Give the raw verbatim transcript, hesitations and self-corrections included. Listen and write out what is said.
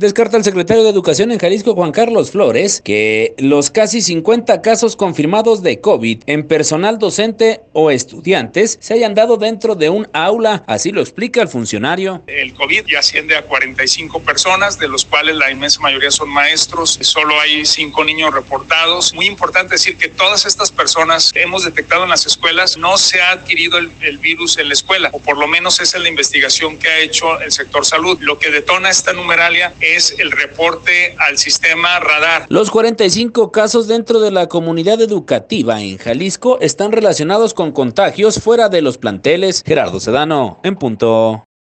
Descarta el secretario de Educación en Jalisco, Juan Carlos Flores, que los casi cincuenta casos confirmados de COVID en personal docente o estudiantes se hayan dado dentro de un aula. Así lo explica el funcionario. El COVID ya asciende a cuarenta y cinco personas, de los cuales la inmensa mayoría son maestros. Solo hay cinco niños reportados. Muy importante decir que todas estas personas que hemos detectado en las escuelas no se ha adquirido el, el virus en la escuela, o por lo menos esa es la investigación que ha hecho el sector salud. Lo que detona esta numeralia es el reporte al sistema radar. Los cuarenta y cinco casos dentro de la comunidad educativa en Jalisco están relacionados con contagios fuera de los planteles. Gerardo Sedano, en punto.